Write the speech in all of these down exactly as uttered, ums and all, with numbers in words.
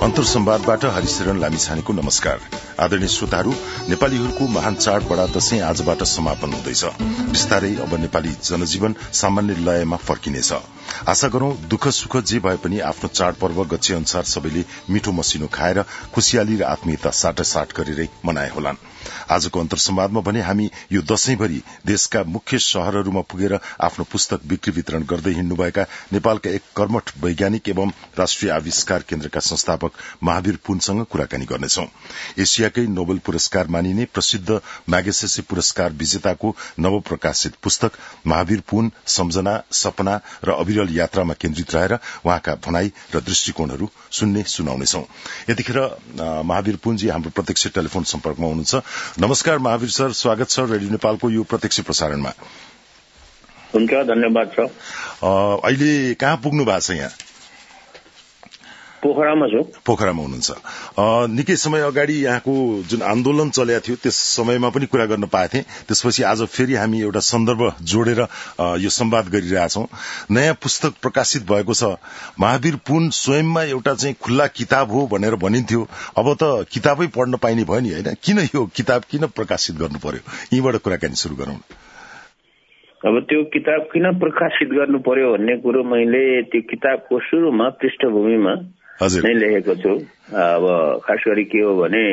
अन्तर संवादबाट हरिशरण लामिछानेको नमस्कार। आदरणीय श्रोताहरू, नेपालीहरूको महान चाड बडा दशैं आजबाट समापन हुँदैछ। बिस्तारै अब नेपाली जनजीवन सामान्य लयमा फर्किनेछ। आशा गरौं दुःख सुख जे भए पनि आफ्नो चाडपर्व गच्छे अनुसार सबैले मिठो मसिनो खाएर खुशियाली र आत्मीयता साटासाट गरेरै मनाए होलान्। आजको अन्तर संवादमा भने हामी यो दशैंभरि देशका मुख्य शहरहरूमा पुगेर आफ्नो पुस्तक बिक्री वितरण गर्दै हिँड्नुभएका नेपालका एक कर्मठ वैज्ञानिक एवं राष्ट्रिय आविष्कार केन्द्रका संस्थापक महावीर पुनसँग कुराकानी गर्नेछौं। एशियाकै नोबेल पुरस्कार मानिने प्रसिद्ध म्यागसेसे पुरस्कार विजेताको नवप्रकाशित पुस्तक महावीर पुन सम्झना, सपना र अविरल यात्रामा केन्द्रित रहेर उहाँका भनाई र दृष्टिकोणहरू सुन्ने सुनाउनेछौं। यतिखेर महावीर पुनजी हाम्रो प्रत्यक्ष टेलिफोन सम्पर्कमा हुनुहुन्छ। नमस्कार महावीर सर, स्वागत छ रेडियो नेपालको यो प्रत्यक्ष प्रसारणमा। हुन्छ, धन्यवाद छ। अहिले कहाँ पुग्नु भएको छ? यहाँ पोखरामा छु। पोखरामा हुनुहुन्छ। निकै समय अगाडि यहाँको जुन आन्दोलन चलेको थियो त्यस समयमा पनि कुरा गर्न पाएथे। त्यसपछि आज फेरि हामी एउटा सन्दर्भ जोडेर यो संवाद गरिरहेछौं। नयाँ पुस्तक प्रकाशित भएको छ। महावीर पुन स्वयंमा एउटा चाहिँ खुल्ला किताब हो भनेर भनिन्थ्यो। अब त किताबै पढ्न पाइने भयो नि, होइन? किन यो किताब किन प्रकाशित गर्नु पर्यो? यहीँबाट कुराकानी शुरू गरौँ। अब त्यो किताब किन प्रकाशित गर्नु पर्यो भन्ने कुरो मैले त्यो किताबको सुरुमा पृष्ठभूमिमा नै लेखेको छु। अब खास गरी के हो भने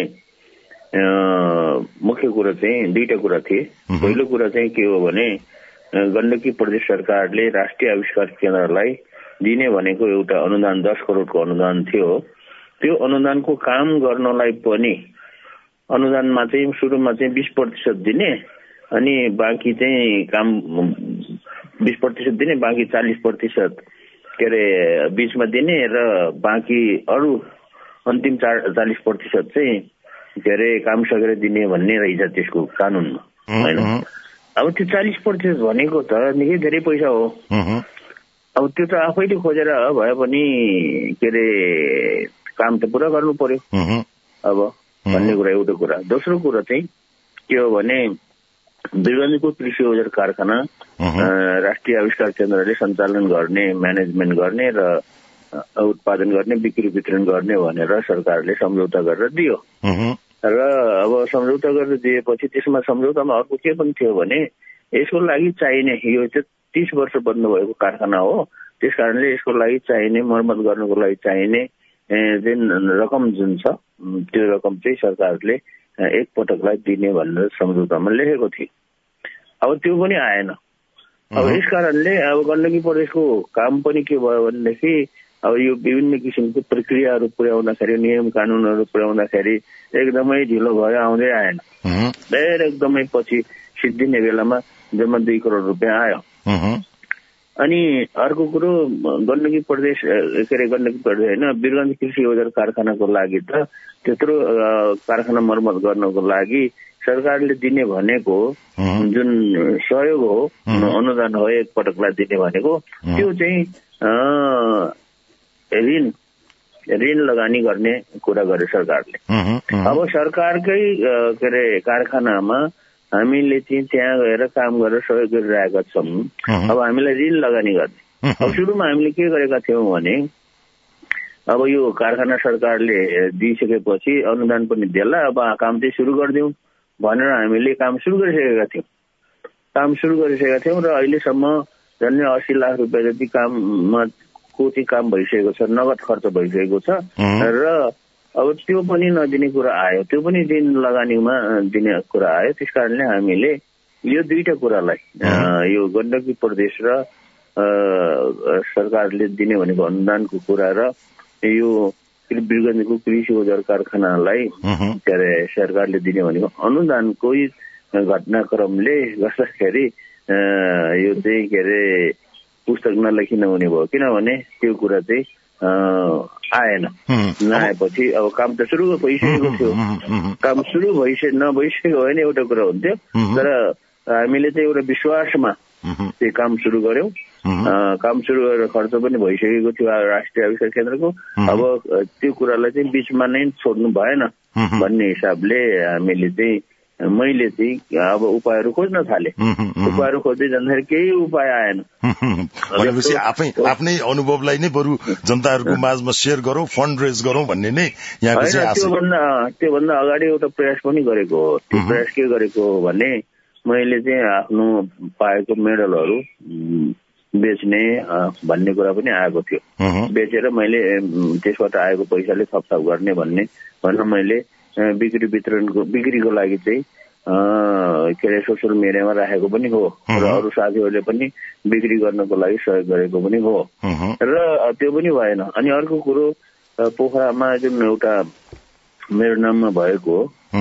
मुख्य कुरा चाहिँ दुईटा कुरा थिए। पहिलो कुरा चाहिँ के हो भने गण्डकी प्रदेश सरकारले राष्ट्रिय आविष्कार केन्द्रलाई दिने भनेको एउटा अनुदान दस करोड़को अनुदान थियो। त्यो अनुदानको काम गर्नलाई पनि अनुदानमा चाहिँ सुरुमा चाहिँ बीस प्रतिशत दिने अनि बाँकी चाहिँ काम बीस प्रतिशत दिने, बाँकी चालीस प्रतिशत के अरे बीचमा दिने र बाँकी अरू अन्तिम चालीस प्रतिशत चाहिँ के अरे काम सकेर दिने भन्ने रहेछ त्यसको कानूनमा, होइन? अब त्यो चालीस प्रतिशत भनेको त निकै धेरै पैसा हो। अब त्यो त आफैले खोजेर भए पनि के अरे काम त पुरा गर्नु पर्यो अब भन्ने कुरा एउटा कुरा। दोस्रो कुरा चाहिँ के हो भने वीरगन्जको कृषि औजार कारखाना राष्ट्रिय आविष्कार केन्द्रले सञ्चालन गर्ने, म्यानेजमेन्ट गर्ने र उत्पादन गर्ने, बिक्री वितरण गर्ने भनेर सरकारले सम्झौता गरेर दियो। र अब सम्झौता गरेर दिएपछि त्यसमा सम्झौतामा अर्को के पनि थियो भने यसको लागि चाहिने, यो चाहिँ तीस वर्ष बन्द भएको कारखाना हो, त्यस कारणले यसको लागि चाहिने, मर्मत गर्नको लागि चाहिने जुन रकम जुन छ त्यो रकम चाहिँ सरकारले एक पटकलाई दिने भनेर सम्झौतामा लेखेको थियो। अब त्यो पनि आएन। अब यस कारणले अब गण्डकी प्रदेशको काम पनि के भयो भनेदेखि अब यो विभिन्न किसिमको प्रक्रियाहरू पुर्याउँदाखेरि, नियम कानूनहरू पुर्याउँदाखेरि एकदमै ढिलो भयो, आउँदै आएन। धेरै एकदमै पछि सिद्धिने बेलामा जम्मा दुई करोड़ रुपियाँ आयो। अनि अर्को कुरो गण्डकी प्रदेश के अरे गण्डकी प्रदेश होइन, वीरगन्ज कृषि औजार कारखानाको लागि त त्यत्रो कारखाना मर्मत गर्नको लागि सरकारले दिने भनेको जुन सहयोग हो, अनुदान हो, एक पटकलाई दिने भनेको त्यो चाहिँ ऋण ऋण लगानी गर्ने कुरा गरे सरकारले। अब सरकारकै के अरे कारखानामा हामीले चाहिँ त्यहाँ गएर काम गरेर सहयोग गरिरहेका छौँ। अब हामीलाई ऋण लगानी गर्ने। अब सुरुमा हामीले के गरेका थियौँ भने अब यो कारखाना सरकारले दिइसकेपछि अनुदान पनि देला, अब काम चाहिँ सुरु गरिदिउँ भनेर हामीले काम सुरु गरिसकेका थियौँ। काम सुरु गरिसकेका थियौँ र अहिलेसम्म झन्डै अस्सी लाख रुपियाँ जति काममा को चाहिँ काम भइसकेको छ, नगद खर्च भइसकेको छ। र अब त्यो पनि नदिने कुरा आयो, त्यो पनि ऋण लगानीमा दिने कुरा आयो। त्यस कारणले हामीले यो दुईटा कुरालाई, यो गण्डकी प्रदेश र सरकारले दिने भनेको अनुदानको कुरा र यो वीरगन्जको कृषि औजार कारखानालाई के अरे सरकारले दिने भनेको अनुदानकै घटनाक्रमले गर्दाखेरि यो चाहिँ के अरे पुस्तक नलेखिन हुने भयो। किनभने त्यो कुरा चाहिँ आएन। नआएपछि अब काम त सुरु भइसकेको थियो। काम सुरु भइसके नभइसकेको होइन एउटा कुरा हुन्थ्यो, तर हामीले चाहिँ एउटा विश्वासमा त्यो काम सुरु गर्यौं। काम सुरु गरेर खर्च पनि भइसकेको थियो राष्ट्रिय आविष्कार केन्द्रको। अब त्यो कुरालाई चाहिँ बीचमा नै छोड्नु भएन भन्ने हिसाबले हामीले चाहिँ मैले चाहिँ अब उपायहरू खोज्न थाले। उपायहरू खोज्दै जाँदाखेरि केही उपाय आएन। भनेपछि आफै आफ्नै अनुभवलाई नै बरु जनताहरूको माझमा शेयर गरौं, फन्ड रेज गरौं भन्ने नै यहाँको चाहिँ आशा। त्योभन्दा त्योभन्दा अगाडि एउटा प्रयास पनि गरेको हो। त्यो प्रयास के गरेको हो भने मैले चाहिँ आफ्नो पाएको मेडलहरू बेच्ने भन्ने कुरा पनि आएको थियो। बेचेर मैले त्यसबाट आएको पैसाले थपथाप गर्ने भन्ने भनेर मैले बिक्री वितरणको बिक्रीको लागि चाहिँ के अरे सोसियल मिडियामा राखेको पनि हो र अरू साथीहरूले पनि बिक्री गर्नको लागि सहयोग गरेको पनि हो र त्यो पनि भएन। अनि अर्को कुरो पोखरामा जुन एउटा मेरो नाममा भएको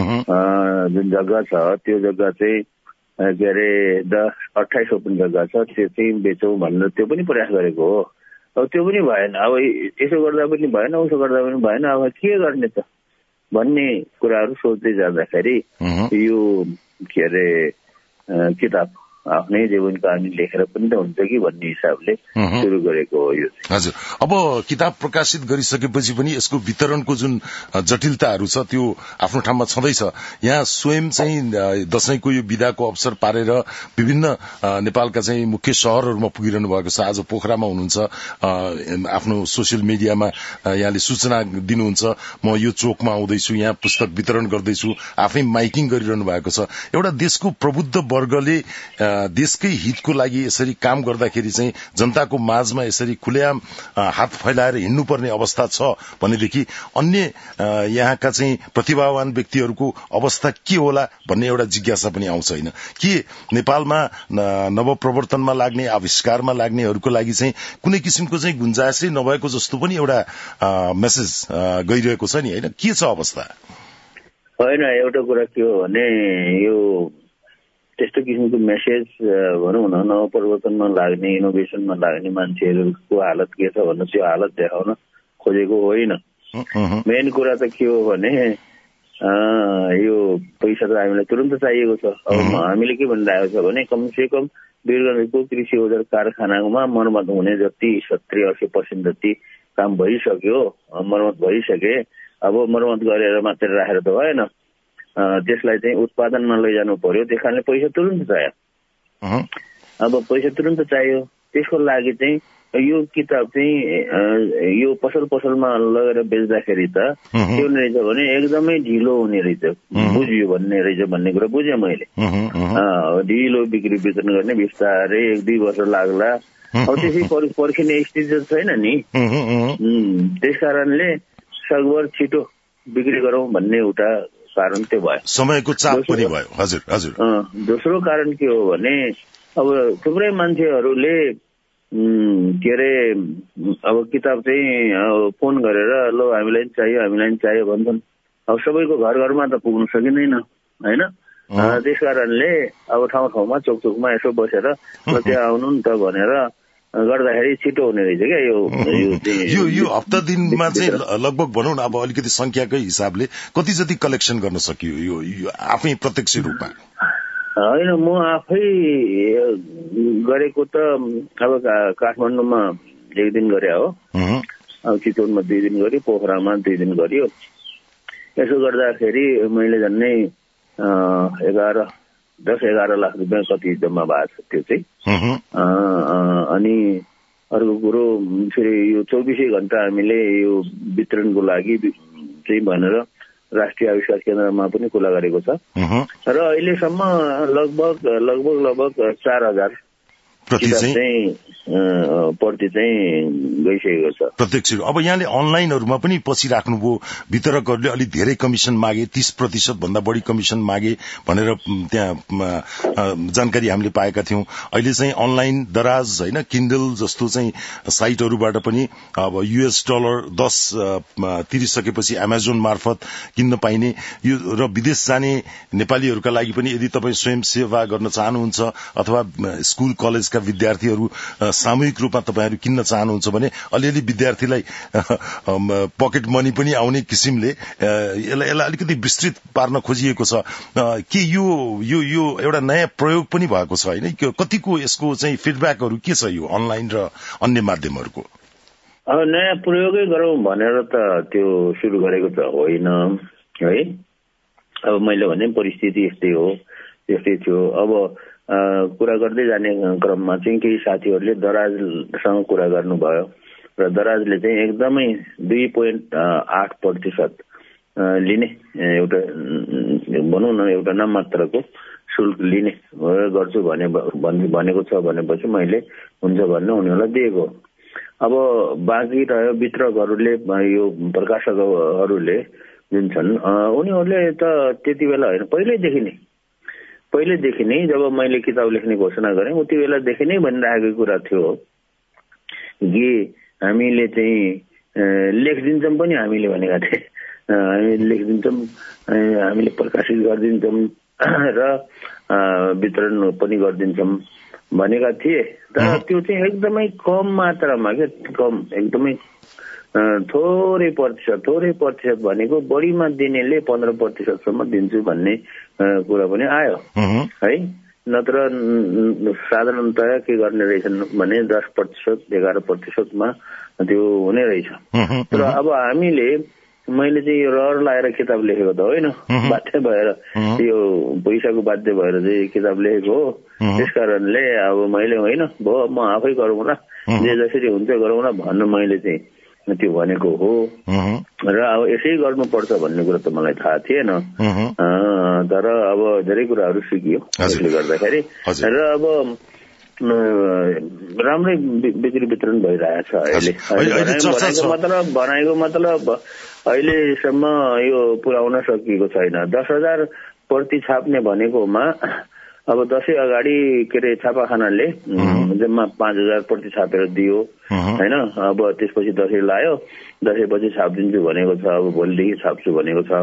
जुन जग्गा छ त्यो जग्गा चाहिँ के अरे दस अठाइस ओपन जग्गा छ त्यो चाहिँ बेचौँ भनेर त्यो पनि प्रयास गरेको हो। अब त्यो पनि भएन। अब यसो गर्दा पनि भएन, उसो गर्दा पनि भएन। अब के गर्ने त भन्ने कुराहरू सोच्दै जाँदाखेरि यो के अरे किताब आफ्नै जीवन कहानी लेखेर पनि त हुन्छ कि भन्ने हिसाबले सुरु गरेको हो यो। हजुर, अब किताब प्रकाशित गरिसकेपछि पनि यसको वितरणको जुन जटिलताहरू छ त्यो आफ्नो ठाउँमा छँदैछ। यहाँ स्वयं चाहिँ दशैंको यो बिदाको अवसर पारेर विभिन्न नेपालका चाहिँ मुख्य शहरहरूमा पुगिरहनु भएको छ। आज पोखरामा हुनुहुन्छ, आफ्नो सोसियल मिडियामा यहाँले सूचना दिनुहुन्छ, म यो चोकमा आउँदैछु, यहाँ पुस्तक वितरण गर्दैछु, आफै माइकिङ गरिरहनु भएको छ। एउटा देशको प्रबुद्ध वर्गले देशकै हितको लागि यसरी काम गर्दाखेरि चाहिँ जनताको माझमा यसरी खुलेआम हात फैलाएर हिँड्नुपर्ने अवस्था छ भनेदेखि अन्य यहाँका चाहिँ प्रतिभावान व्यक्तिहरूको अवस्था के होला भन्ने एउटा जिज्ञासा पनि आउँछ होइन के नेपालमा नवप्रवर्तनमा लाग्ने आविष्कारमा लाग्नेहरूको लागि चाहिँ कुनै किसिमको चाहिँ गुन्जायसै नभएको जस्तो पनि एउटा मेसेज गइरहेको छ नि होइन, के छ अवस्था? होइन, एउटा कुरा के हो भने यो त्यस्तो किसिमको मेसेज भनौँ न नवपरिवर्तनमा लाग्ने इनोभेसनमा लाग्ने मान्छेहरूको हालत के छ भन्नु त्यो हालत देखाउन खोजेको होइन। मेन कुरा त के हो भने यो पैसा त हामीलाई तुरन्त चाहिएको छ। अब हामीले के भनिरहेको छ भने कमसे कम वीरगञ्जको कृषि औजार कारखानामा मर्मत हुने जति सत्तरी अस्सी पर्सेन्ट जति काम भइसक्यो, मर्मत भइसके। अब मर्मत गरेर मात्र राखेर त भएन, त्यसलाई चाहिँ उत्पादनमा लैजानु पर्यो। त्यस कारणले पैसा तुरन्त चाहियो। अब पैसा तुरन्त चाहियो, त्यसको लागि चाहिँ यो किताब चाहिँ यो पसल पसलमा लगेर बेच्दाखेरि त के हुने रहेछ भने एकदमै ढिलो हुने रहेछ, बुझ्यो भन्ने रहेछ भन्ने कुरा बुझेँ मैले। ढिलो बिक्री वितरण गर्ने, बिस्तारै एक दुई वर्ष लाग्ला। अब त्यसै पर्खिने स्थिति छैन नि। त्यस कारणले सकभर छिटो बिक्री गरौँ भन्ने एउटा कारण त्यो भयो, समयको चाप पनि भयो। हजुर हजुर। दोस्रो कारण के हो भने अब थुप्रै मान्छेहरूले के अरे अब किताब चाहिँ फोन गरेर लो हामीलाई पनि चाहियो हामीलाई पनि चाहियो भन्छन्। अब सबैको घर घरमा त पुग्न सकिँदैन होइन। त्यस कारणले अब ठाउँ ठाउँमा चोक चोकमा यसो बसेर त्यहाँ आउनु नि त भनेर गर्दाखेरि छिटो हुने रहेछ क्या। यो यो यो हप्ता दिनमा चाहिँ लगभग भनौँ न अब अलिकति संख्याकै हिसाबले कति जति कलेक्सन गर्न सकियो यो आफै प्रत्यक्ष रूपमा? होइन, म आफै गरेको त अब काठमाडौँमा एक दिन गरे हो, अब चितवनमा दुई दिन गऱ्यो, पोखरामा दुई दिन गरियो। यसो गर्दाखेरि मैले झन्नै एघार दस एघार लाख रुपियाँ कति जम्मा भएको छ त्यो चाहिँ। अनि अर्को कुरो फेरि यो चौबिसै घण्टा हामीले यो वितरणको लागि चाहिँ भनेर राष्ट्रिय आविष्कार केन्द्रमा पनि खुला गरेको छ र अहिलेसम्म लगभग लगभग लगभग चार हजार प्रति चाहिँ प्रति चाहिँ गइसकेको छ प्रत्यक्ष। अब यहाँले अनलाइनहरूमा पनि पछि राख्नुभयो, वितरकहरूले अलिक धेरै कमिसन मागे, तीस प्रतिशत भन्दा बढी कमिसन मागे भनेर त्यहाँ जानकारी हामीले पाएका थियौं। अहिले चाहिँ अनलाइन दराज होइन किन्डल जस्तो चाहिँ साइटहरूबाट पनि अब युएस डलर दस तिरिसकेपछि एमाजोन मार्फत किन्न पाइने यो र विदेश जाने नेपालीहरूका लागि पनि यदि तपाईँ स्वयं सेवा गर्न चाहनुहुन्छ अथवा स्कुल कलेजका विद्यार्थीहरू सामूहिक रूपमा तपाईँहरू किन्न चाहनुहुन्छ भने अलिअलि विद्यार्थीलाई पकेट मनी पनि आउने किसिमले यसलाई यसलाई अलिकति विस्तृत पार्न खोजिएको छ। के यो यो यो एउटा नयाँ प्रयोग पनि भएको छ होइन? कतिको यसको चाहिँ फिडब्याकहरू के छ यो अनलाइन र अन्य माध्यमहरूको? अब नयाँ प्रयोगै गरौँ भनेर त त्यो सुरु गरेको त होइन है। अब मैले भने परिस्थिति यस्तै हो, यस्तै थियो। अब कुरा गर्दै जाने क्रममा चाहिँ केही साथीहरूले दराजसँग कुरा गर्नुभयो र दराजले चाहिँ एकदमै दुई पोइन्ट आठ प्रतिशत लिने एउटा भनौँ न एउटा नाममात्रको शुल्क लिने गर्छु भने भनेको छ भनेपछि मैले हुन्छ भन्ने उनीहरूलाई दिएको। अब बाँकी रह्यो वितरकहरूले, यो प्रकाशकहरूले जुन छन् उनीहरूले त त्यति बेला होइन, पहिल्यैदेखि नै पहिल्यैदेखि नै जब मैले किताब लेख्ने घोषणा गरेँ उति बेलादेखि नै भनिरहेको कुरा थियो कि हामीले चाहिँ लेखिदिन्छौँ पनि हामीले भनेका थिए, हामी लेखिदिन्छौँ, हामीले प्रकाशित गरिदिन्छौँ र वितरण पनि गरिदिन्छौँ भनेका थिए। तर त्यो चाहिँ एकदमै कम मात्रामा के कम एकदमै थोरै प्रतिशत थोरै प्रतिशत भनेको बढीमा दिनेले पन्ध्र प्रतिशतसम्म दिन्छु भन्ने कुरा पनि आयो है। नत्र साधारणतया के गर्ने रहेछन् भने दस प्रतिशत एघार प्रतिशतमा त्यो हुने रहेछ। तर अब हामीले मैले चाहिँ यो रहर लाएर किताब लेखेको त होइन, बाध्य भएर यो पैसाको बाध्य भएर चाहिँ किताब लेखेको हो। त्यस कारणले अब मैले होइन भयो म आफै गरौँ न, जे जसरी हुन्छ गरौँ न भन्नु मैले चाहिँ त्यो भनेको हो। र अब यसै गर्नुपर्छ भन्ने कुरा त मलाई थाहा थिएन, तर अब धेरै कुराहरू सिकियो त्यसले गर्दाखेरि। र अब राम्रै बिक्री वितरण भइरहेछ अहिले। बनाएको मतलब बनाएको मतलब अहिलेसम्म यो पुर्याउन सकिएको छैन। दस हजार प्रति छाप्ने भनेकोमा अब दसैँ अगाडि के अरे छापाखानाले जम्मा पाँच हजार प्रति छापेर दियो होइन। अब त्यसपछि दसैँ लायो, दसैँपछि छापिदिन्छु भनेको छ, अब भोलिदेखि छाप्छु भनेको छ।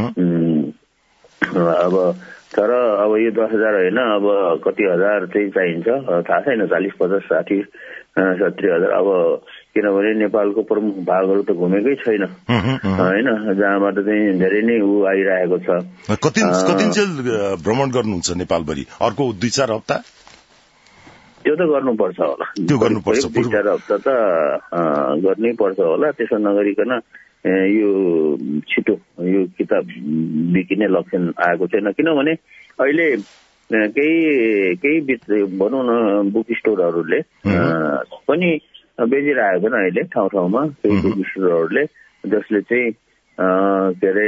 अब तर अब यो दस हजार होइन, अब कति हजार चाहिँ चाहिन्छ थाहा छैन, चालिस पचास साठी सत्तरी हजार। अब किनभने नेपालको प्रमुख भागहरू त घुमेकै छैन होइन, जहाँबाट चाहिँ धेरै नै ऊ आइरहेको छ। कतिन्जेल भ्रमण गर्नुहुन्छ नेपालभरि? अर्को दुई चार हप्ता त्यो त गर्नुपर्छ होला, त्यो गर्नुपर्छ, दुई चार हप्ता त गर्नै पर्छ होला। त्यसो नगरिकन यो छिटो यो किताब बिकिने लक्षण आएको छैन। किनभने अहिले केही केही भनौँ न बुक स्टोरहरूले पनि बेचिरहेको छन् अहिले ठाउँ ठाउँमा, केही बुक स्टोरहरूले, जसले चाहिँ के अरे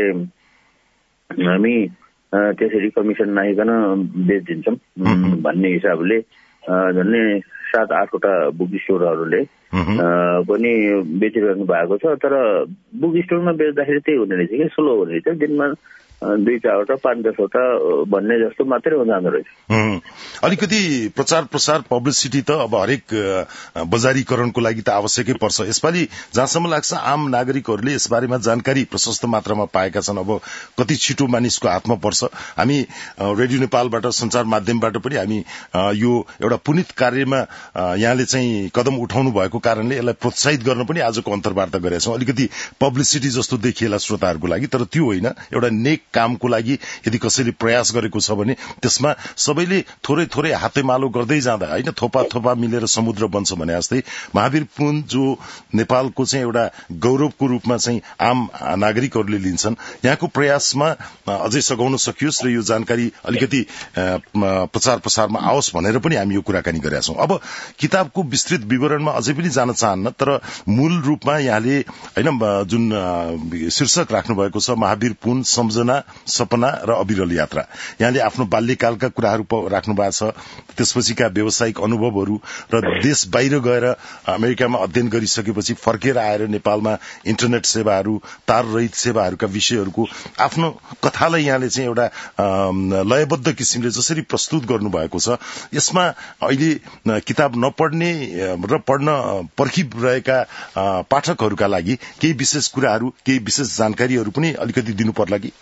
हामी त्यसरी कमिसन नआइकन बेचिदिन्छौँ भन्ने हिसाबले झन्डै सात आठवटा बुक स्टोरहरूले पनि बेचिरहनु भएको छ। तर बुक स्टोरमा बेच्दाखेरि त्यही हुने रहेछ कि स्लो हुने रहेछ, दिनमा दुई चारवटा पाँच दसवटा भन्ने जस्तो मात्रै जाँदो रहेछ। अलिकति प्रचार प्रसार पब्लिसिटी त अब हरेक बजारीकरणको लागि त आवश्यकै पर्छ। यसपालि जहाँसम्म लाग्छ आम नागरिकहरूले यसबारेमा जानकारी प्रशस्त मात्रामा पाएका छन्। अब कति छिटो मानिसको हातमा पर्छ। हामी रेडियो नेपालबाट संचार माध्यमबाट पनि हामी यो एउटा पुनित कार्यमा यहाँले चाहिँ कदम उठाउनु भएको कारणले यसलाई प्रोत्साहित गर्न पनि आजको अन्तर्वार्ता गरेका छौं। अलिकति पब्लिसिटी जस्तो देखिएला श्रोताहरूको लागि, तर त्यो होइन। एउटा नेक कामको लागि यदि कसैले प्रयास गरेको छ भने त्यसमा सबैले थोरै थोरै हातेमालो गर्दै जाँदा होइन, थोपा थोपा मिलेर समुद्र बन्छ भने जस्तै महावीर पुन जो नेपालको चाहिँ एउटा गौरवको रूपमा चाहिँ आम नागरिकहरूले लिन्छन्, यहाँको प्रयासमा अझै सघाउन सकियोस् र यो जानकारी अलिकति प्रचार प्रसारमा आओस् भनेर पनि हामी यो कुराकानी गरेका छौं। अब किताबको विस्तृत विवरणमा अझै पनि जान चाहन्न, तर मूल रूपमा यहाँले होइन जुन शीर्षक राख्नु भएको छ महावीर पुन सम्झना सपना र अविरल यात्रा, यहाँले आफ्नो बाल्यकालका कुराहरू राख्नु भएको छ, त्यसपछिका व्यावसायिक अनुभवहरू र देश बाहिर गएर अमेरिकामा अध्ययन गरिसकेपछि फर्केर आएर नेपालमा इन्टरनेट सेवाहरू, तार रहित सेवाहरूका विषयहरूको आफ्नो कथालाई यहाँले चाहिँ एउटा लयबद्ध किसिमले जसरी प्रस्तुत गर्नुभएको छ, यसमा अहिले किताब नपढ्ने र पढ्न पर्खिरहेका पाठकहरूका लागि केही विशेष कुराहरू, केही विशेष जानकारीहरू पनि अलिकति दिनु पर्ला कि?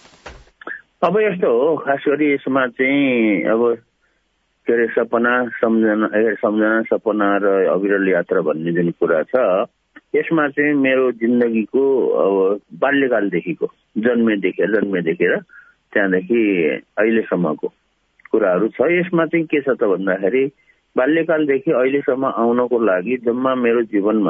अब यस्तो हो, खास गरी यसमा चाहिँ अब के अरे सपना सम्झना सम्झना सपना र अविरल यात्रा भन्ने जुन कुरा छ, यसमा चाहिँ मेरो जिन्दगीको अब बाल्यकालदेखिको जन्मेदेखि जन्मेदेखि त्यहाँदेखि अहिलेसम्मको कुराहरू छ। यसमा चाहिँ के छ त भन्दाखेरि बाल्यकालदेखि अहिलेसम्म आउनको लागि जम्मा मेरो जीवनमा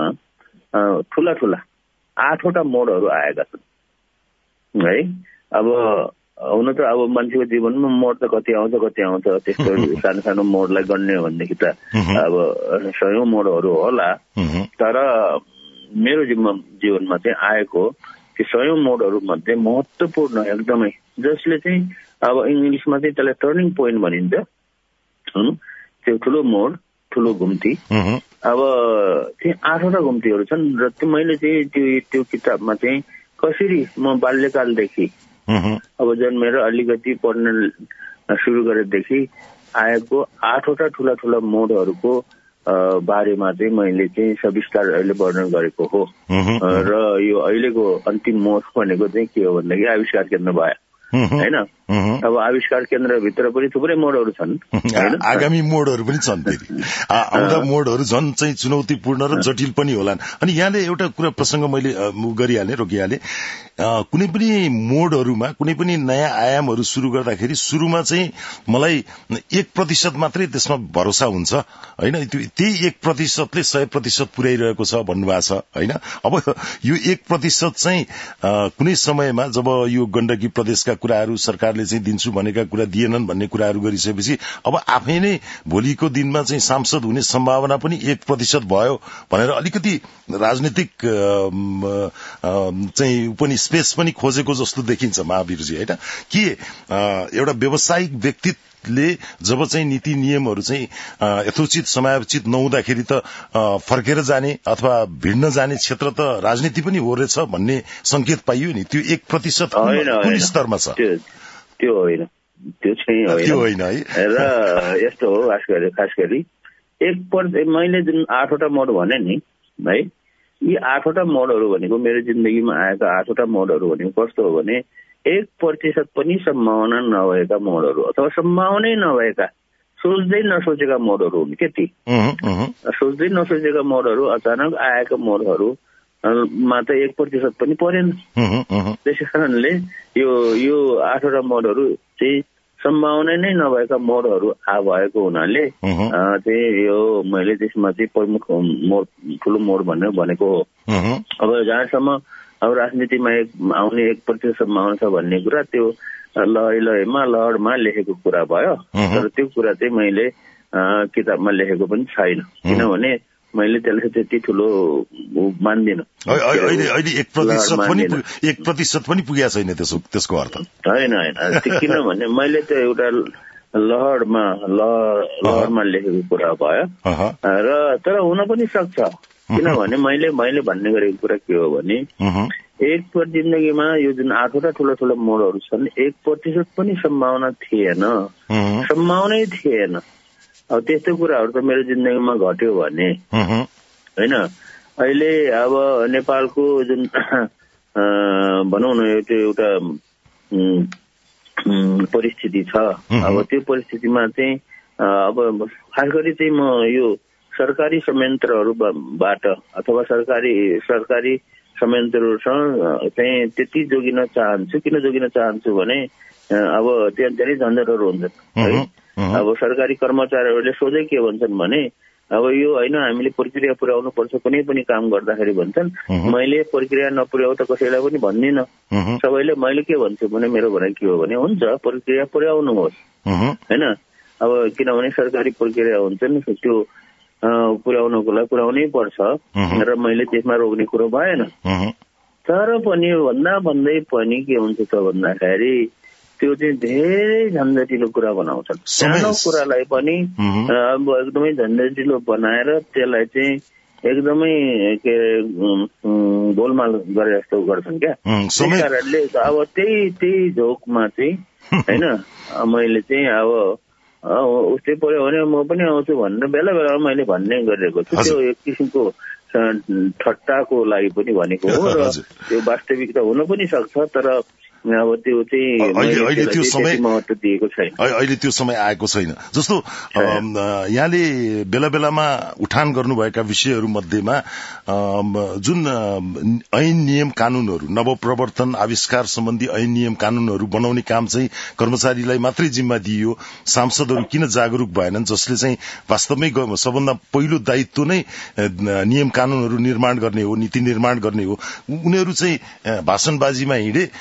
ठुला ठुला आठवटा मोडहरू आएका छन् है। अब हुन त अब मान्छेको जीवनमा मोड त कति आउँछ कति आउँछ त्यस्तो सानो सानो मोडलाई गण्ने भनेदेखि त अब सयौं मोडहरू होला, तर मेरो जीवनमा चाहिँ आएको त्यो सयौं मोडहरू मध्ये महत्वपूर्ण एकदमै जसले चाहिँ अब इङ्ग्लिसमा चाहिँ त्यसलाई टर्निङ पोइन्ट भनिन्छ, त्यो ठुलो मोड ठुलो घुम्ती। अब चाहिँ आठवटा घुम्तीहरू छन् र त्यो मैले चाहिँ त्यो त्यो किताबमा चाहिँ कसरी म बाल्यकालदेखि अब जन्मेर अलिकति पढ्न सुरु गरेदेखि आएको आठवटा ठुला ठुला मोडहरूको बारेमा चाहिँ मैले चाहिँ सविस्तार अहिले वर्णन गरेको हो। र यो अहिलेको अन्तिम मोड भनेको चाहिँ के हो भन्दाखेरि आविष्कार केन्द्र भयो हैन। अब आविष्कार केन्द्रभित्र पनि थुप्रै मोडहरू छन्, आगामी मोडहरू पनि छन्, फेरि आउँदा मोडहरू झन् चाहिँ चुनौतीपूर्ण र जटिल पनि होलान्। अनि यहाँले एउटा कुरा प्रसंग मैले गरिहालेँ रोकिहालेँ, कुनै पनि मोडहरूमा कुनै पनि नयाँ आयामहरू शुरू गर्दाखेरि शुरूमा चाहिँ मलाई एक प्रतिशत मात्रै त्यसमा भरोसा हुन्छ होइन, त्यही एक प्रतिशतले सय प्रतिशत पुर्याइरहेको छ भन्नुभएको छ होइन। अब यो एक प्रतिशत चाहिँ कुनै समयमा जब यो गण्डकी प्रदेशका कुराहरू सरकारले चाहिँ दिन्छु भनेका कुरा दिएनन् भन्ने कुराहरू गरिसकेपछि अब आफै नै भोलिको दिनमा चाहिँ सांसद हुने सम्भावना पनि एक प्रतिशत भयो भनेर अलिकति राजनीतिक चाहिँ पनि स्पेस पनि खोजेको जस्तो देखिन्छ महावीरजी होइन। के एउटा व्यावसायिक व्यक्तिले जब चाहिँ नीति नियमहरू चाहिँ यथोचित समयोचित नहुँदाखेरि त फर्केर जाने अथवा भिड्न जाने क्षेत्र त राजनीति पनि हो रहेछ भन्ने संकेत पाइयो नि, त्यो एक प्रतिशत कुन स्तरमा छ? त्यो होइन, त्यो चाहिँ होइन है। र यस्तो हो खास गरी खास गरी एक मैले जुन आठवटा मोड भने नि है, यी आठवटा मोडहरू भनेको मेरो जिन्दगीमा आएका आठवटा मोडहरू भनेको कस्तो हो भने एक प्रतिशत पनि सम्भावना नभएका मोडहरू अथवा सम्भावनै नभएका सोच्दै नसोचेका मोडहरू हुन् के ती। सोच्दै नसोचेका मोडहरू अचानक आएका मोडहरू मा त एक प्रतिशत पनि परेन। त्यसै कारणले यो यो आठवटा मोडहरू चाहिँ सम्भावना नै नभएका मोडहरू आ भएको हुनाले चाहिँ यो मैले त्यसमा चाहिँ प्रमुख मोड ठुलो मोड भनेर भनेको हो। अब जहाँसम्म अब राजनीतिमा एक आउने एक प्रतिशत सम्भावना छ भन्ने कुरा त्यो लय लयमा लहरमा लेखेको कुरा भयो, तर त्यो कुरा चाहिँ मैले किताबमा लेखेको पनि छैन, किनभने मैले त्यसलाई त्यति ठुलो मान्दिनँ। अहिले एक प्रतिशत पनि एक प्रतिशत पनि पुगेको छैन त्यसो त्यसको अर्थ होइन होइन, किनभने मैले त एउटा लहरमा लहरमा लेखेको कुरा भयो र तर हुन पनि सक्छ, किनभने मैले मैले भन्ने गरेको कुरा के हो भने एक पर जिन्दगीमा यो जुन आठवटा ठुलो ठुलो मोडहरू छन् एक प्रतिशत पनि सम्भावना थिएन, सम्भावनै थिएन। अब त्यस्तो कुराहरू त मेरो जिन्दगीमा घट्यो भने होइन। अहिले अब नेपालको जुन भनौँ न त्यो एउटा परिस्थिति छ, अब त्यो परिस्थितिमा चाहिँ अब खास गरी चाहिँ म यो सरकारी संयन्त्रहरूबाट अथवा सरकारी सरकारी संयन्त्रहरूसँग चाहिँ त्यति जोगिन चाहन्छु। किन जोगिन चाहन्छु भने अब त्यहाँ धेरै झन्झटहरू हुन्छन् है। अब सरकारी कर्मचारीहरूले सोझै के भन्छन् भने अब यो होइन हामीले प्रक्रिया पुर्याउनु पर्छ, कुनै पनि काम गर्दाखेरि भन्छन्। मैले प्रक्रिया नपुर्याउ त कसैलाई पनि भन्दिनँ, सबैले मैले के भन्छु भने मेरो भनाइ के हो भने हुन्छ प्रक्रिया पुर्याउनुहोस् होइन। अब किनभने सरकारी प्रक्रिया हुन्छन् त्यो पुर्याउनको लागि पुर्याउनै पर्छ र मैले त्यसमा रोक्ने कुरो भएन। तर पनि भन्दा भन्दै पनि के हुन्छ त भन्दाखेरि त्यो चाहिँ धेरै झन्झटिलो कुरा बनाउँछन्। सानो कुरालाई पनि अब एकदमै झन्झटिलो बनाएर त्यसलाई चाहिँ एकदमै के गोलमाल गरे जस्तो गर्छन् क्या। त्यस कारणले अब त्यही त्यही झोकमा चाहिँ होइन मैले चाहिँ अब उस्तै पर्यो भने म पनि आउँछु भनेर बेला बेलामा मैले भन्ने गरिरहेको छु। त्यो एक किसिमको ठट्टाको लागि पनि भनेको हो र त्यो वास्तविकता हुन पनि सक्छ, तर अब त्यो चाहिँ अहिले त्यो समय महत्त्व दिएको छैन, अहिले त्यो समय आएको छैन। जस्तो यहाँले बेला बेलामा उठान गर्नुभएका विषयहरू मध्येमा जुन ऐन नियम कानूनहरू नवप्रवर्तन आविष्कार सम्बन्धी ऐन नियम कानूनहरू बनाउने काम चाहिँ कर्मचारीलाई मात्रै जिम्मा दिइयो, सांसदहरू किन जागरूक भएनन् जसले चाहिँ वास्तवमै सबभन्दा पहिलो दायित्व नै नियम कानूनहरू निर्माण गर्ने हो, नीति निर्माण गर्ने हो। उनीहरू चाहिँ भाषणबाजीमा हिँडे, यतातिर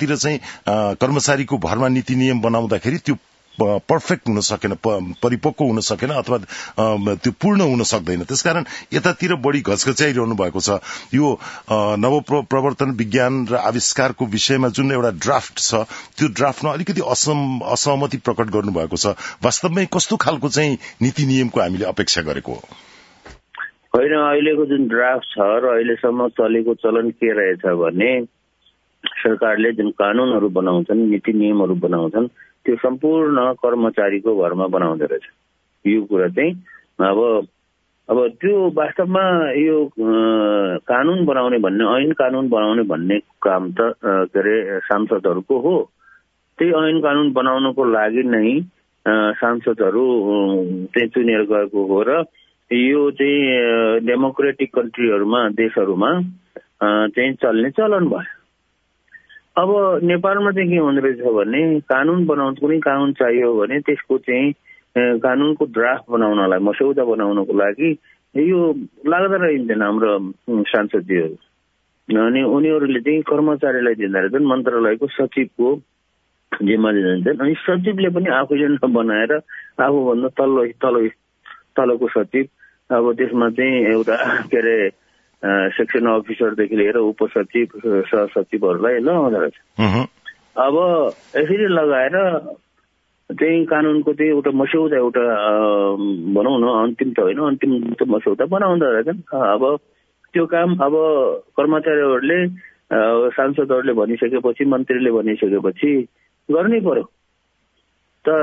एकातिर चाहिँ कर्मचारीको भरमा नीति नियम बनाउँदाखेरि त्यो पर्फेक्ट हुन सकेन, परिपक्व हुन सकेन अथवा त्यो पूर्ण हुन सक्दैन। त्यसकारण यतातिर बढी घचघच्याइरहनु भएको छ। यो नव प्रवर्तन विज्ञान र आविष्कारको विषयमा जुन एउटा ड्राफ्ट छ त्यो ड्राफ्टमा अलिकति असहमति प्रकट गर्नुभएको छ। वास्तवमै कस्तो खालको चाहिँ नीति नियमको हामीले अपेक्षा गरेको हो? होइन, अहिलेको जुन ड्राफ्ट छ र अहिलेसम्म चलेको चलन के रहेछ भने सरकारले जुन कानूनहरू बनाउँछन्, नीति नियमहरू बनाउँछन्, त्यो सम्पूर्ण कर्मचारीको भरमा बनाउँदो रहेछ। यो कुरा चाहिँ अब अब त्यो वास्तवमा यो कानून बनाउने भन्ने, ऐन कानून बनाउने भन्ने काम त के अरे सांसदहरूको हो। त्यही ऐन कानून बनाउनको लागि नै सांसदहरू चाहिँ चुनेर गएको हो र यो चाहिँ डेमोक्रेटिक कन्ट्रीहरूमा, देशहरूमा चाहिँ चल्ने चलन भयो। अब नेपालमा चाहिँ के हुँदो रहेछ भने कानून बनाउनु, कुनै कानून चाहियो भने त्यसको चाहिँ कानूनको ड्राफ्ट बनाउनलाई, मस्यौदा बनाउनको लागि यो लाग्दा रहन्छन् हाम्रो सांसदजीहरू। अनि उनीहरूले चाहिँ कर्मचारीलाई दिँदा रहेछन्, मन्त्रालयको सचिवको जिम्मा दिन्छन्। अनि सचिवले पनि आफूले नबनाएर आफूभन्दा तल्लो तल्लो तलको सचिव, अब त्यसमा चाहिँ एउटा के अरे सेक्सन अफिसरदेखि लिएर उपसचिव, सहसचिवहरूलाई लगाउँदो रहेछ। अब यसरी लगाएर चाहिँ कानूनको चाहिँ एउटा मस्यौदा, एउटा भनौँ न अन्तिम त होइन, अन्तिम त मस्यौदा बनाउँदो रहेछन्। अब त्यो काम अब कर्मचारीहरूले, सांसदहरूले भनिसकेपछि, मन्त्रीले भनिसकेपछि गर्नै पर्यो। तर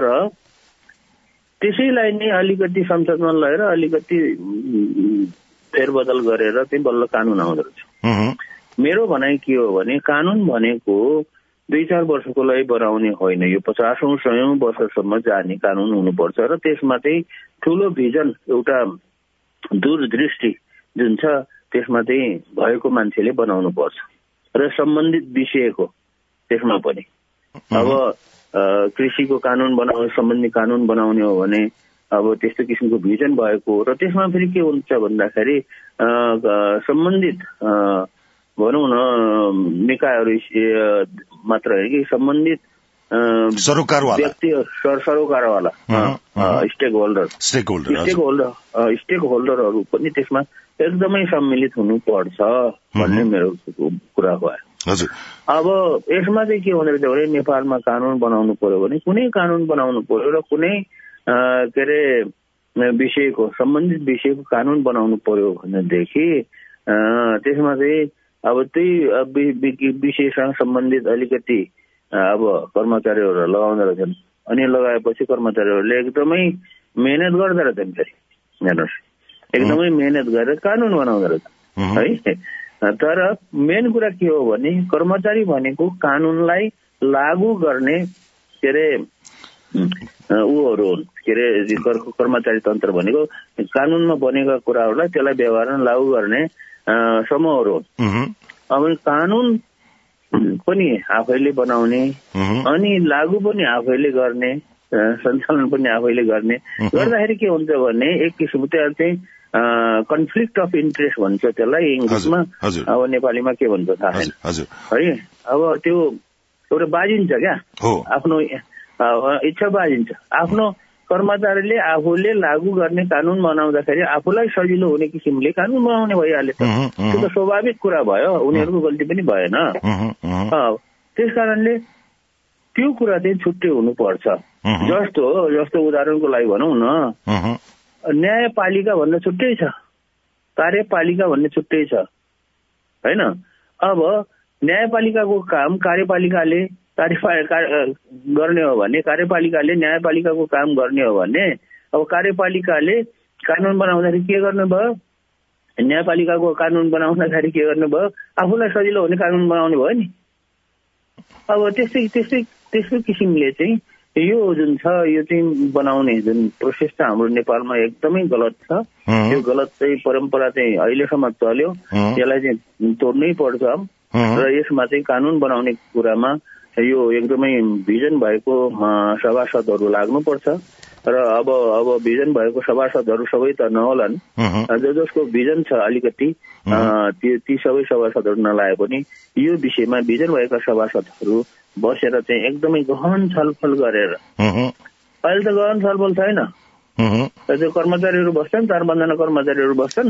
त्यसैलाई नै अलिकति संसदमा लगेर अलिकति फेरबदल गरेर चाहिँ बल्ल कानून आउँदो रहेछ। मेरो भनाइ के हो भने कानून भनेको दुई चार वर्षको लागि बनाउने होइन, यो पचासौं सयौं वर्षसम्म जाने कानून हुनुपर्छ र त्यसमा चाहिँ ठूलो भिजन, एउटा दूरदृष्टि जुन छ त्यसमा चाहिँ भएको मान्छेले बनाउनु पर्छ र सम्बन्धित विषयको त्यसमा पनि। अब कृषिको कानून बनाउने, सम्बन्धी कानून बनाउने हो भने अब त्यस्तो किसिमको भिजन भएको र त्यसमा फेरि के हुन्छ भन्दाखेरि सम्बन्धित भनौँ न निकायहरू मात्र होइन कि सम्बन्धित व्यक्ति, सरोकारवाला स्टेक होल्डर स्टेक होल्डर स्टेक होल्डरहरू पनि त्यसमा एकदमै सम्मिलित हुनुपर्छ भन्ने मेरो कुरा हो। अब यसमा चाहिँ के हुँदो रहेछ भने नेपालमा कानून बनाउनु पर्यो भने कुनै कानून बनाउनु पर्यो र कुनै के अरे विषयको, सम्बन्धित विषयको कानून बनाउनु पर्यो भनेदेखि त्यसमा चाहिँ अब त्यही विषयसँग सम्बन्धित अलिकति अब कर्मचारीहरू लगाउँदो रहेछन्। अनि लगाएपछि कर्मचारीहरूले एकदमै मेहनत गर्दो रहेछन्। फेरि हेर्नुहोस्, एकदमै मेहनत गरेर कानून बनाउँदो रहेछ है। तर मेन कुरा के हो भने कर्मचारी भनेको कानूनलाई लागू गर्ने के अरे ऊहरू हुन्। के अरे कर्मचारी तन्त्र भनेको कानूनमा बनेका कुराहरूलाई त्यसलाई व्यवहारमा लागू गर्ने समूहहरू हुन्। अब कानून पनि आफैले बनाउने अनि लागू पनि आफैले गर्ने, सञ्चालन पनि आफैले गर्ने गर्दाखेरि के हुन्छ भने एक किसिमको त्यो चाहिँ कन्फ्लिक्ट अफ इन्ट्रेस्ट भन्छ त्यसलाई इङ्ग्लिसमा, अब नेपालीमा के भन्छ थाहा छैन है। अब त्यो एउटा बाजिन्छ क्या, आफ्नो इच्छा बाजिन्छ। आफ्नो कर्मचारीले आफूले लागू गर्ने कानून बनाउँदाखेरि आफूलाई सजिलो हुने किसिमले कानून बनाउने भइहाल्यो। त्यो त स्वाभाविक कुरा भयो, उनीहरूको गल्ती पनि भएन। त्यस कारणले त्यो कुरा चाहिँ छुट्टै हुनुपर्छ। जस्तो जस्तो उदाहरणको लागि भनौँ न, न्यायपालिका भन्ने छुट्टै छ, कार्यपालिका भन्ने छुट्टै छ होइन। अब न्यायपालिकाको काम कार्यपालिकाले कार्यपालिका गर्ने हो भने, कार्यपालिकाले न्यायपालिकाको काम गर्ने हो भने अब कार्यपालिकाले कानून बनाउँदाखेरि के गर्नुभयो, न्यायपालिकाको कानून बनाउँदाखेरि के गर्नुभयो, आफूलाई सजिलो हुने कानून बनाउने भयो नि। अब त्यस्तै त्यस्तै त्यस्तो किसिमले चाहिँ यो जुन छ यो चाहिँ बनाउने जुन प्रोसेस छ हाम्रो नेपालमा एकदमै गलत छ। यो गलत चाहिँ परम्परा चाहिँ अहिलेसम्म चल्यो, यसलाई चाहिँ तोड्नै पर्छ र यसमा चाहिँ कानून बनाउने कुरामा यो एकदमै भिजन भएको सभासदहरू लाग्नुपर्छ र अब अब भिजन भएको सभासदहरू सबै त नहोलान्, जो जसको भिजन छ अलिकति ती सबै सभासदहरू नलाए पनि यो विषयमा भिजन भएका सभासदहरू बसेर चाहिँ एकदमै गहन छलफल गरेर, अहिले त गहन छलफल छैन, त्यो कर्मचारीहरू बस्छन्, चार पाँचजना कर्मचारीहरू बस्छन्,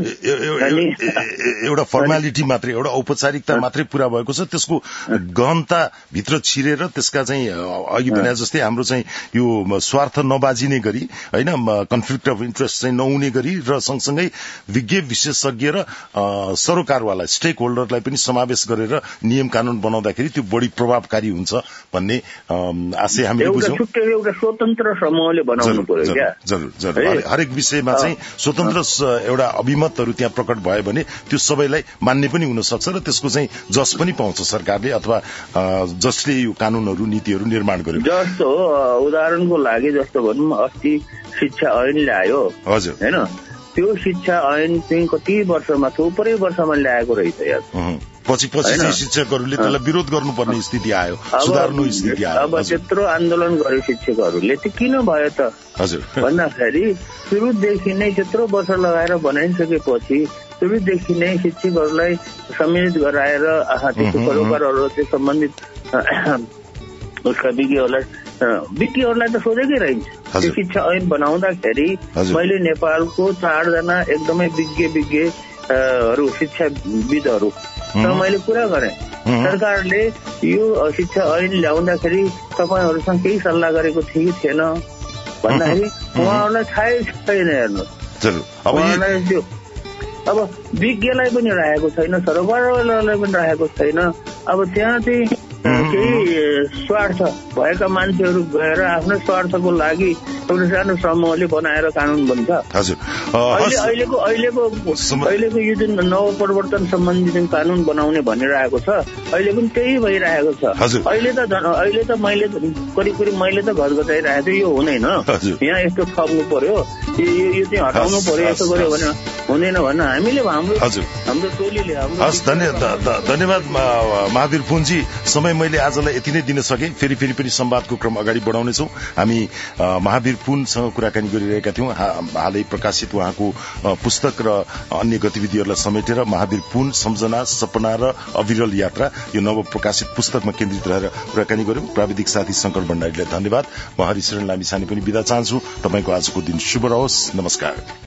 एउटा फर्मालिटी मात्रै, एउटा औपचारिकता मात्रै पूरा भएको छ। त्यसको गहनता भित्र छिरेर त्यसका चाहिँ अघि भने जस्तै हाम्रो चाहिँ यो स्वार्थ नबाजिने गरी होइन, कन्फ्लिक्ट अफ इन्ट्रेस्ट चाहिँ नहुने गरी र सँगसँगै विज्ञ विशेषज्ञ र सरोकारवाला स्टेक होल्डरलाई पनि समावेश गरेर नियम कानून बनाउँदाखेरि त्यो बढी प्रभावकारी हुन्छ भन्ने आशय हामीले बुझ्यौं। एउटा स्वतन्त्र समूहले बनाउनु पर्यो क्या, जरुर जरुर हरेक विषयमा चाहिँ स्वतन्त्र एउटा अभिमतहरू त्यहाँ प्रकट भयो भने त्यो सबैलाई मान्ने पनि हुन सक्छ र त्यसको चाहिँ जस पनि पाउँछ सरकारले अथवा जसले यो कानूनहरू नीतिहरू निर्माण गर्यो। जस्तो उदाहरणको लागि जस्तो भनौँ अस्ति शिक्षा ऐन ल्यायो हजुर हैन, त्यो शिक्षा ऐन चाहिँ कति वर्षमा थुप्रै वर्षमा ल्याएको रहेछ यार, पछि पछि चाहिँ शिक्षकहरूले त्यसलाई विरोध गर्नुपर्ने स्थिति आयो, सुधार्नु स्थिति आयो। अब त्यत्रो आन्दोलन गर्यो शिक्षकहरूले, त्यो किन भयो त हजुर भन्दाखेरि सुरुदेखि नै त्यत्रो वर्ष लगाएर बनाइसकेपछि सुरुदेखि नै शिक्षकहरूलाई सम्मिलित गराएर त्यो सरोकारहरू त्यो सम्बन्धित उसका विज्ञहरूलाई विज्ञहरूलाई त सोधेकै रहन्छ। त्यो शिक्षा ऐन बनाउँदाखेरि मैले नेपालको चारजना एकदमै विज्ञ विज्ञहरू शिक्षाविदहरू मैले कुरा गरेँ, सरकारले यो शिक्षा ऐन ल्याउँदाखेरि तपाईँहरूसँग केही सल्लाह गरेको थियो कि थिएन भन्दाखेरि उहाँहरूलाई थाहै छैन। हेर्नुहोस् उहाँलाई त्यो अब विज्ञलाई पनि राखेको छैन, सरोकारवालालाई पनि राखेको छैन। अब त्यहाँ चाहिँ केही स्वार्थ भएका मान्छेहरू गएर आफ्नो स्वार्थको लागि एउटा सानो समूहले बनाएर कानून बन्छ। हजुर अहिले अहिलेको अहिलेको अहिलेको यो जुन नवपरिवर्तन सम्बन्धी जुन कानून बनाउने भनिरहेको छ अहिले पनि त्यही भइरहेको छ। अहिले त अहिले त मैले करिब करिब मैले त घर गचाइरहेको छु, यो हुँदैन, यहाँ यस्तो थप्नु पर्यो, यो चाहिँ हटाउनु पर्यो, यस्तो गर्यो भने हुँदैन भन्न हामीले हाम्रो हाम्रो टोलीले हाम्रो। धन्यवाद महावीर पुनजी, समय मैले आजलाई यति नै दिन सके। फेरि फेरि पनि संवादको क्रम अगाडि बढाउनेछौँ। हामी महावीर पुनसँग कुराकानी गरिरहेका थियौं। हालै प्रकाशित उहाँको पुस्तक र अन्य गतिविधिहरूलाई समेटेर महावीर पुन सम्झना सपना र अविरल यात्रा यो नव प्रकाशित पुस्तकमा केन्द्रित रहेर कुराकानी गर्यौं। प्राविधिक साथी शंकर भण्डारीलाई धन्यवाद। म हरिशरण लामिछाने पनि बिदा चाहन्छु। तपाईंको आजको दिन शुभ रहोस्। नमस्कार।